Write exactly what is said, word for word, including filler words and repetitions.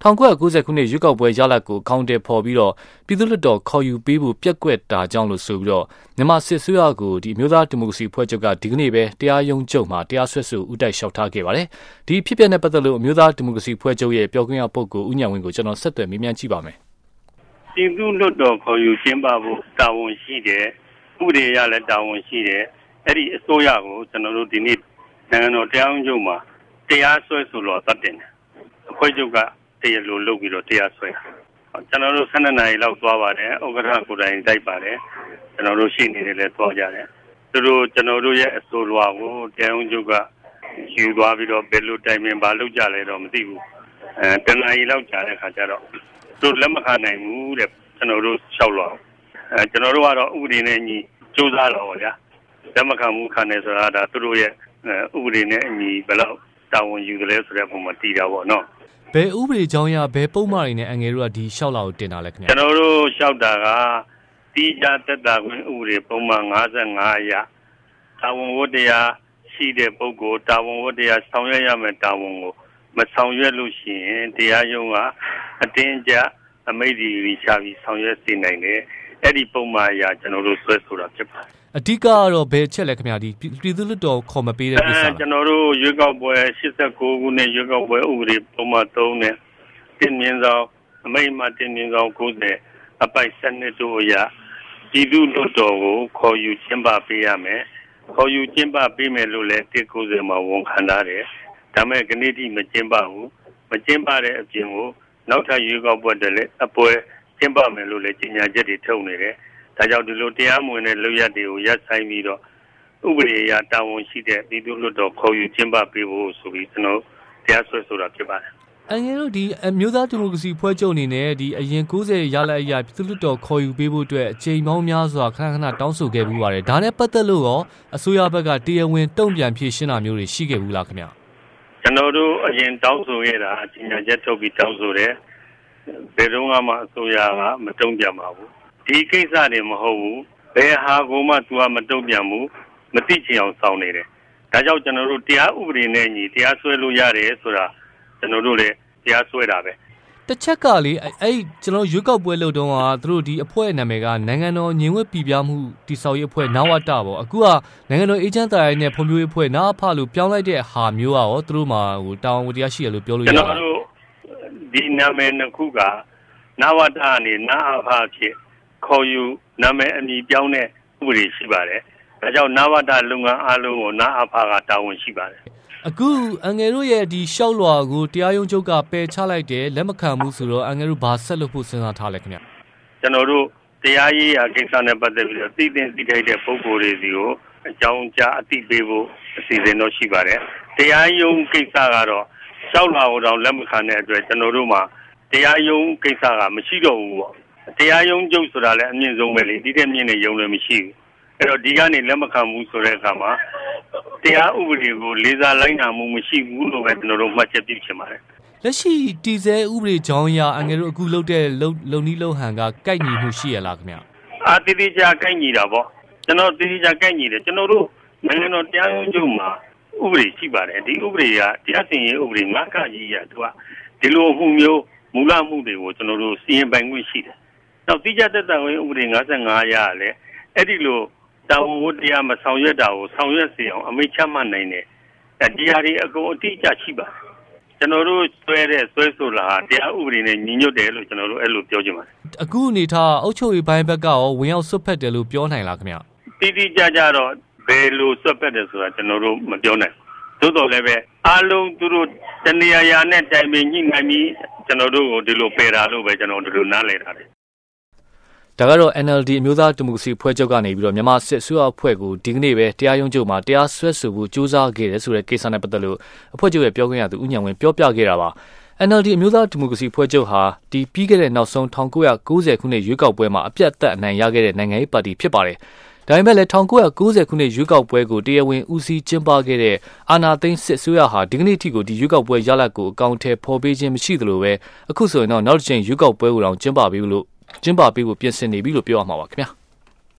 ထောင်ကိုကူးဆက်ခုနှစ်ရွေးကောက်ပွဲရလဒ်ကိုကောင်တယ်ဖော်ပြီးတော့ပြည်သူ့လွှတ်တော်ခေါ်ယူပေးဖို့ပြက်ကွက်တာကြောင့်လို့ဆိုပြီးတော့မြန်မာစစ်ဆွေးရကိုဒီမျိုးသားဒီမိုကရေစီဖွဲ့ချုပ်ကဒီကနေ့ပဲတရားရုံးချုပ်မှာတရားစွဲဆိုဥတိုက်လျှောက်ထားခဲ့ပါတယ်ဒီဖြစ်ပျက်တဲ့ပတ်သက်လို့မျိုးသားဒီမိုကရေစီဖွဲ့ချုပ်ရဲ့ပြောခွင့်ရပုဂ္ဂိုလ်ဦးညံဝင်းကိုကျွန်တော်ဆက်သွယ်မေးမြန်းကြည့်ပါမယ်ပြည်သူ့လွှတ်တော်ခေါ်ယူကျင်းပဖို့တာဝန်ရှိတယ်ဥပဒေရလည်းတာဝန်ရှိတယ်အဲ့ဒီအစိုးရကိုကျွန်တော်တို့ဒီနေ့နိုင်ငံတော်တရားရုံးချုပ်မှာတရားစွဲဆိုလို့တတ်တယ်အဖွဲ့ချုပ်ကတရားလိုလုပ်ပြီးတော့တရားစွဲတာကျွန်တော်တို့ဆယ်နှစ်နာရီလောက်သွားပါတယ်ဥက္ကဋ္ဌကိုယ်တိုင်တိုက်ပါတယ်ကျွန်တော်တို့ရှိနေတယ်လည်းသွားကြတယ်သူတို့ကျွန်တော်တို့ရဲ့အဆိုလွှာကိုတရားရုံးချုပ်ကယူသွားပြီးတော့ဘယ်လိုတိုင်ပင်ပါလုပ်ကြလဲတော့မသိဘူးအဲတနာရီလောက်ကြာတဲ့ခါကျတော့သူလက်မခံနိုင်ဘူးတဲ့ကျွန်တော်တို့လျှောက်လွှာအဲကျွန်တော်တို့ကတော့ဥပဒေနဲ့ညီစူးစမ်းတော့ဗျာလက်မခံမှုခံနေဆိုတာဒါသူတို့ရဲ့ဥပဒေနဲ့အညီဘယ်လောက်တာဝန်ယူတယ်လဲဆိုတဲ့ပုံမှာတည်တာပေါ့နော်ဘယ်ဥပဒေကြောင်းရဘယ်ပုံမှန်တွေနဲ့အငယ်တို့ကဒီလျှောက်လာကိုတင်တာလဲခင်ဗျာကျွန်တော်တို့လျှောက်တာကတိကျသက်သာခွင့်ဥပဒေပုံမှန်၅၅အရတာဝန်ဝတ္တရားရှိတဲ့ပုဂ္ဂိုလ်တာဝန်ဝတ္တရားဆောင်ရွက်ရမယ်တာဝန်ကိုမဆောင်ရွက်လို့ရှိရင်တရားရုံးကအတင်းကျပ်အမိန့်ဒီရီချပြီးဆောင်ရွက်စေနိုင်တယ်အဲ့ဒီပုံမှန်အရကျွန်တော်တို့ဆွဲဆိုတာဖြစ်ပါတယ်အဓိကကတော့ဘယ်ချက်လဲခင်ဗျာဒီပြည်သူ့လွှတ်တော်ခေါ်မပေးတဲ့ကိစ္စကျွန်တော်တို့ရွေးကောက်ပွဲ၈၉ခုနှစ်ရွေးကောက်ပွဲဥပဒေပုံမှန်၃နဲ့တင်မြင့်ဆောင်အမိန့်မှတင်မြင့်ဆောင်၉၀အပိုက်၁၂တို့အရပြည်သူ့လွှတ်တော်ကိုခေါ်ယူကျင်းပပေးရမယ်ခေါ်ယူကျင်းပပေးမယ်လို့လည်းတစ်၉၀မှာဝန်ခံထားတယ်ဒါမဲ့ကနေ့ထိမကျင်းပဘူးမကျင်းပတဲ့အပြင်ကိုနောက်ထပ်ရွေးကောက်ပွဲတည်းလည်းအပွဲကျင်းပမယ်လို့လည်းကြေညာချက်တွေထုတ်နေတယ်ဒါကြောင့်ဒီလိုတရားမဝင်တဲ့လုပ်ရက်တွေကိုရပ်ဆိုင်ပြီးတော့ဥပဒေအရတာဝန်ရှိတဲ့ပြည်သူ့လွှတ်တော်ခေါ်ယူကျင်းပပေးဖို့ဆိုပြီးကျွန်တော်တရားစွဲဆိုတာဖြစ်ပါတယ်။အငယ်တို့ဒီမျိုးသားဒီမိုကရေစီဖွဲ့ချုပ်အနေနဲ့ဒီအရင်၉၀ရလအရပြည်သူ့လွှတ်တော်ခေါ်ယူပေးဖို့အတွက်အချိန်ပေါင်းများစွာခဏခဏတောင်းဆိုခဲ့ပြီးပါတယ်။ဒါနဲ့ပတ်သက်လို့ရောအစိုးရဘက်ကတရားဝင်တုံ့ပြန်ဖြေရှင်းတာမျိုးတွေရှိခဲ့ဘူးလားခင်ဗျ။ကျွန်တော်တို့အရင်တောင်းဆိုခဲ့တာအချိန်ချက်ထုတ်ပြီးတောင်းဆိုတယ်။ဘယ်တော့မှအစိုးရကမတုံ့ပြန်ပါဘူး။ဒီကိစ္စတွေမဟုတ်ဘူးဘယ်ဟာကိုမှသူကမတုံ့ပြန်ဘူးမသိချင်အောင်စောင့်နေတယ်ဒါကြောင့်ကျွန်တော်တို့တရားဥပဒေနဲ့ညီတရားစွဲလို့ရတယ်ဆိုတာကျွန်တော်တို့လည်းတရားစွဲတာပဲတစ်ချက်ကလေအဲ့ကျွန်တော်ရွေးကောက်ပွဲလုပ်တော့ကသူတို့ဒီအဖွဲ့နာမည်ကနိုင်ငံတော်ညီဝတ်ပြည်ပြမှုတိဆောက်ရေးအဖွဲ့နဝတပေါ့အခုကနိုင်ငံတော်အေဂျင့်တိုင်းနဲ့ဖွံ့ဖြိုးရေးအဖွဲ့နာဖလို့ပြောင်းလိုက်တဲ့ဟာမျိုးကရောသူတို့မှာဟိုတာဝန်ဝတ္တရားရှိရလို့ပြောလို့ရတယ်ကျွန်တော်တို့ဒီနာမည်နှစ်ခုကနဝတအနေနာအဖဖြစ်ခေါ်ယူနာမည်အမည်ပြောင်းတဲ့ဥပဒေရှိပါတယ်။ဒါကြောင့်နဝတလုပ်ငန်းအားလုံးကိုနာအဖကတာဝန်ရှိပါတယ်။အခုအငယ်တို့ရဲ့ဒီရှောက်လွှာကိုတရားရုံးချုပ်ကပယ်ချလိုက်တယ်လက်မခံဘူးဆိုတော့အငယ်တို့ဘာဆက်လုပ်ဖို့စဉ်းစားထားလဲခင်ဗျ။ကျွန်တော်တို့တရားရေးရာကိစ္စနဲ့ပတ်သက်ပြီးတော့တည်တင်တည်ထိုက်တဲ့ပုဂ္ဂိုလ်တွေစီကိုအကြောင်းကြားအသိပေးဖို့အစီအစဉ်တော့ရှိပါတယ်။တရားရုံးကိစ္စကတော့ရှောက်လွှာကိုတော့လက်မခံတဲ့အတွက်ကျွန်တော်တို့မှာတရားရုံးကိစ္စကမရှိတော့ဘူးပေါ့။တရားရုံးချုပ်ဆိုတာလည်းအမြင့်ဆုံးပဲလေဒီတဲ့မြင့်တဲ့ရုံးလည်းမရှိဘူးအဲ့တော့ဒီကနေလက်မခံဘူးဆိုတဲ့အခါမှာတရားဥပဒေကိုလေးစားလိုက်နာမှုမရှိဘူးလို့ပဲကျွန်တော်တို့မှတ်ချက်ပြုချင်ပါတယ်လက်ရှိတည်ဆဲဥပဒေကြောင်းအရအငယ်တို့အခုလုပ်တဲ့လုံလုံနီးလုံဟန်ကကိုက်ညီမှုရှိရလားခင်ဗျအာတည်တည်ချာကိုက်ညီတာပေါ့ကျွန်တော်တည်တည်ချာကိုက်ညီတယ်ကျွန်တော်တို့နိုင်ငံတော်တရားရုံးချုပ်မှာဥပဒေရှိပါတယ်ဒီဥပဒေကတရားစီရင်ဥပဒေငါးကကြီးရသူကဒီလိုမှုမျိုးမူလမှုတွေကိုကျွန်တော်တို့စီရင်ပိုင်ခွင့်ရှိတယ်နောက်တိကျသက်သာဝင်ဥပဒေ၅၅ရလည်းအဲ့ဒီလိုတာဝန်ဝတ္တရားမဆောင်ရွက်တာကိုဆောင်ရွက်စေအောင်အမိန့်ချမှတ်နိုင်တယ်။တရားတွေအကုန်အတိအကျရှိပါတယ်။ကျွန်တော်တို့ဆွဲတဲ့ဆွဲဆိုလာတရားဥပဒေနဲ့ညီညွတ်တယ်လို့ကျွန်တော်တို့အဲ့လိုပြောချင်ပါတယ်။အခုအနေထားအုပ်ချုပ်ရေးပိုင်းဘက်ကရောဝင်ရောက်ဆွတ်ဖက်တယ်လို့ပြောနိုင်လားခင်ဗျ။တိတိကျကျတော့ဘယ်လိုဆွတ်ဖက်တယ်ဆိုတာကျွန်တော်တို့မပြောနိုင်ဘူး။သို့တော်လည်းပဲအားလုံးသူတို့တနေရာရာနဲ့တိုင်ပင်ညှိနှိုင်းပြီးကျွန်တော်တို့ကိုဒီလိုပယ်တာလို့ပဲကျွန်တော်တို့နားလည်ထားတယ်ဒါကတော့ N L D အမျိုးသားဒီမိုကရေစီဖွဲ့ချုပ်ကနေပြီးတော့မြန်မာစစ်အစိုးရအဖွဲ့ကိုဒီကနေ့ပဲတရားရုံးချုပ်မှာတရားစွဲဆိုဖို့ကြိုးစားခဲ့တယ်ဆိုတဲ့ကိစ္စနဲ့ပတ်သက်လို့အဖွဲ့ချုပ်ရဲ့ပြောခွင့်ရသူဦးညံဝင်းပြောပြခဲ့တာပါ N L D အမျိုးသားဒီမိုကရေစီဖွဲ့ချုပ်ဟာဒီပြီးခဲ့တဲ့နောက်ဆုံး၁၉၉၀ခုနှစ်ရွေးကောက်ပွဲမှာအပြတ်အသတ်အနိုင်ရခဲ့တဲ့နိုင်ငံရေးပါတီဖြစ်ပါတယ်ဒါပေမဲ့လည်း၁၉၉၀ခုနှစ်ရွေးကောက်ပွဲကိုတရားဝင်ဦးစီးကျင်းပခဲ့တဲ့အာဏာသိမ်းစစ်အစိုးရဟာဒီကနေ့ထိကိုဒီရွေးကောက်ပွဲရလဒ်ကိုအကောင့်ထဲပေါ်ပေးခြင်းမရှိသလိုပဲအခုဆိုရင်တော့နောက်တစ်ချိန်ရွေးကောက်ပွဲကိုတောင်ကျင်းပပေးလို့ကျင်းပပေးဖို့ပြင်ဆင်နေပြီလို့ပြောရမှာပါခင်ဗျာ